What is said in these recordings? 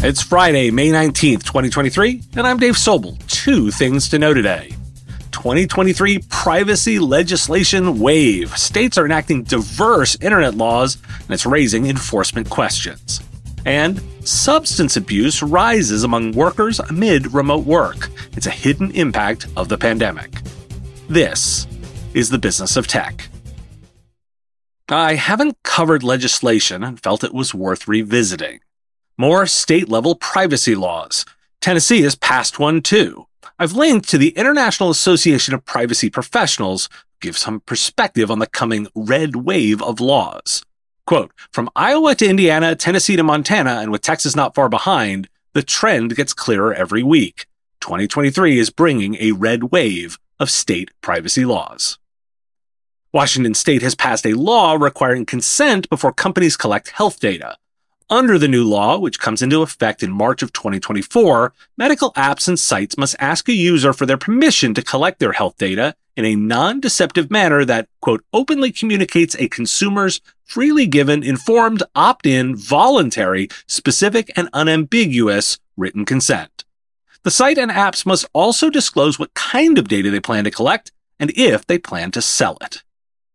It's Friday, May 19th, 2023, and I'm Dave Sobel. Two things to know today. 2023 privacy legislation wave. States are enacting diverse internet laws, and it's raising enforcement questions. And substance abuse rises among workers amid remote work. It's a hidden impact of the pandemic. This is the business of tech. I haven't covered legislation and felt it was worth revisiting. More state-level privacy laws. Tennessee has passed one too. I've linked to the International Association of Privacy Professionals to give some perspective on the coming red wave of laws. Quote, from Iowa to Indiana, Tennessee to Montana, and with Texas not far behind, the trend gets clearer every week. 2023 is bringing a red wave of state privacy laws. Washington State has passed a law requiring consent before companies collect health data. Under the new law, which comes into effect in March of 2024, medical apps and sites must ask a user for their permission to collect their health data in a non-deceptive manner that, quote, openly communicates a consumer's freely given, informed, opt-in, voluntary, specific, and unambiguous written consent. The site and apps must also disclose what kind of data they plan to collect and if they plan to sell it.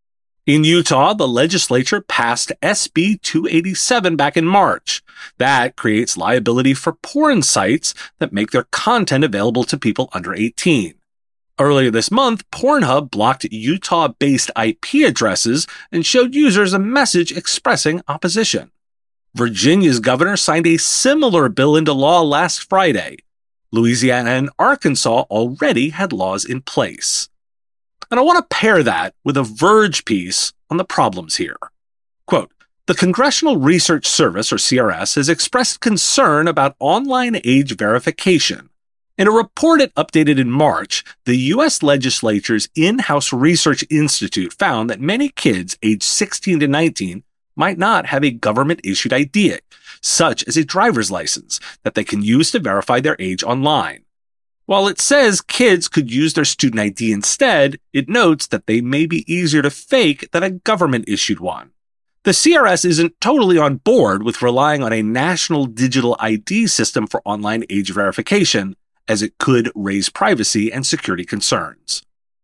In Utah, the legislature passed SB 287 back in March. That creates liability for porn sites that make their content available to people under 18. Earlier this month, Pornhub blocked Utah-based IP addresses and showed users a message expressing opposition. Virginia's governor signed a similar bill into law last Friday. Louisiana and Arkansas already had laws in place. And I want to pair that with a Verge piece on the problems here. Quote, the Congressional Research Service, or CRS, has expressed concern about online age verification. In a report it updated in March, the U.S. legislature's in-house research institute found that many kids aged 16 to 19 might not have a government-issued ID, such as a driver's license, that they can use to verify their age online. While it says kids could use their student ID instead, it notes that they may be easier to fake than a government-issued one. The CRS isn't totally on board with relying on a national digital ID system for online age verification, as it could raise privacy and security concerns.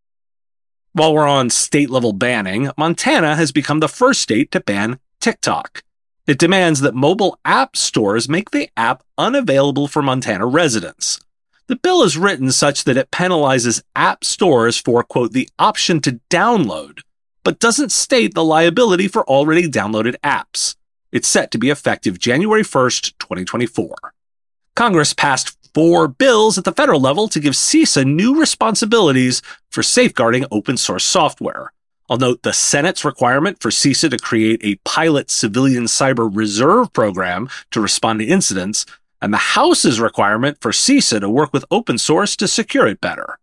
While we're on state-level banning, Montana has become the first state to ban TikTok. It demands that mobile app stores make the app unavailable for Montana residents. The bill is written such that it penalizes app stores for, quote, the option to download, but doesn't state the liability for already downloaded apps. It's set to be effective January 1st, 2024. Congress passed 4 bills at the federal level to give CISA new responsibilities for safeguarding open source software. I'll note the Senate's requirement for CISA to create a pilot civilian cyber reserve program to respond to incidents, and the House's requirement for CISA to work with open source to secure it better.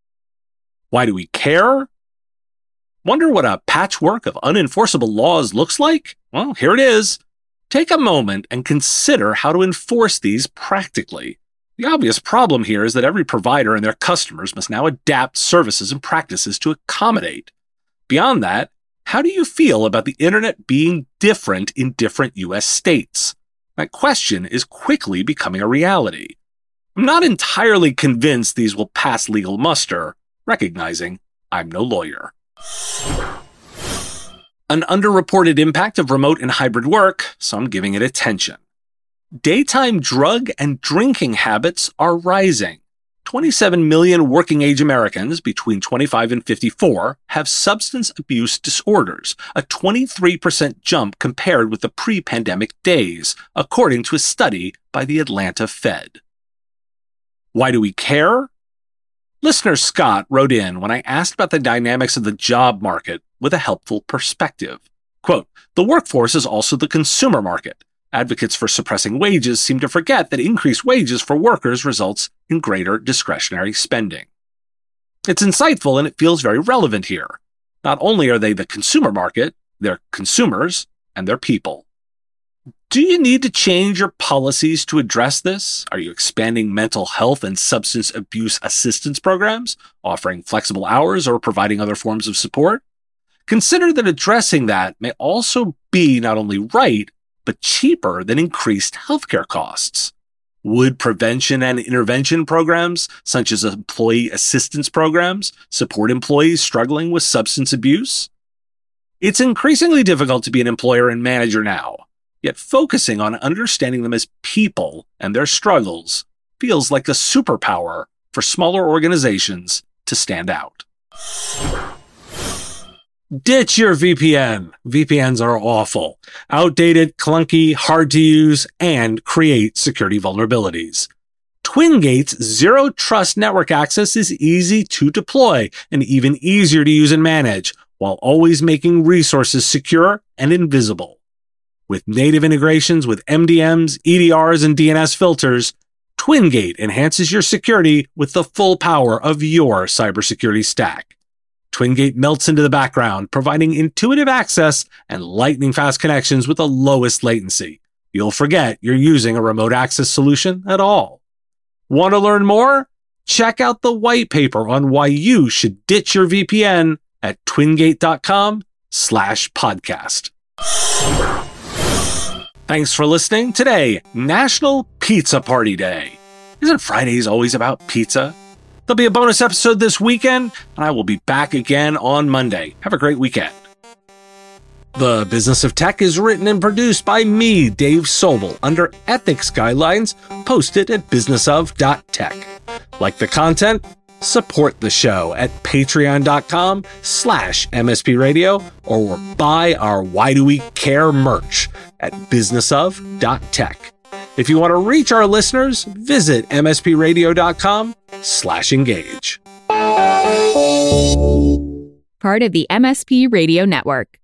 Why do we care? Wonder what a patchwork of unenforceable laws looks like? Well, here it is. Take a moment and consider how to enforce these practically. The obvious problem here is that every provider and their customers must now adapt services and practices to accommodate. Beyond that, how do you feel about the internet being different in different U.S. states? That question is quickly becoming a reality. I'm not entirely convinced these will pass legal muster, recognizing I'm no lawyer. An underreported impact of remote and hybrid work, so I'm giving it attention. Daytime drug and drinking habits are rising. 27 million working-age Americans between 25 and 54 have substance abuse disorders, a 23% jump compared with the pre-pandemic days, according to a study by the Atlanta Fed. Why do we care? Listener Scott wrote in when I asked about the dynamics of the job market with a helpful perspective. Quote, the workforce is also the consumer market. Advocates for suppressing wages seem to forget that increased wages for workers results in greater discretionary spending. It's insightful and it feels very relevant here. Not only are they the consumer market, they're consumers and they're people. Do you need to change your policies to address this? Are you expanding mental health and substance abuse assistance programs, offering flexible hours, or providing other forms of support? Consider that addressing that may also be not only right, but cheaper than increased healthcare costs. Would prevention and intervention programs, such as employee assistance programs, support employees struggling with substance abuse? It's increasingly difficult to be an employer and manager now, yet focusing on understanding them as people and their struggles feels like a superpower for smaller organizations to stand out. Ditch your VPN. VPNs are awful, outdated, clunky, hard to use, and create security vulnerabilities. TwinGate's Zero Trust Network Access is easy to deploy and even easier to use and manage, while always making resources secure and invisible. With native integrations with MDMs, EDRs, and DNS filters, TwinGate enhances your security with the full power of your cybersecurity stack. TwinGate melts into the background, providing intuitive access and lightning-fast connections with the lowest latency. You'll forget you're using a remote access solution at all. Want to learn more? Check out the white paper on why you should ditch your VPN at twingate.com/podcast. Thanks for listening. Today, National Pizza Party Day. Isn't Fridays always about pizza? There'll be a bonus episode this weekend, and I will be back again on Monday. Have a great weekend. The Business of Tech is written and produced by me, Dave Sobel, under ethics guidelines posted at businessof.tech. Like the content? Support the show at patreon.com/MSP Radio or buy our Why Do We Care merch at businessof.tech. If you want to reach our listeners, visit mspradio.com/engage. Part of the MSP Radio Network.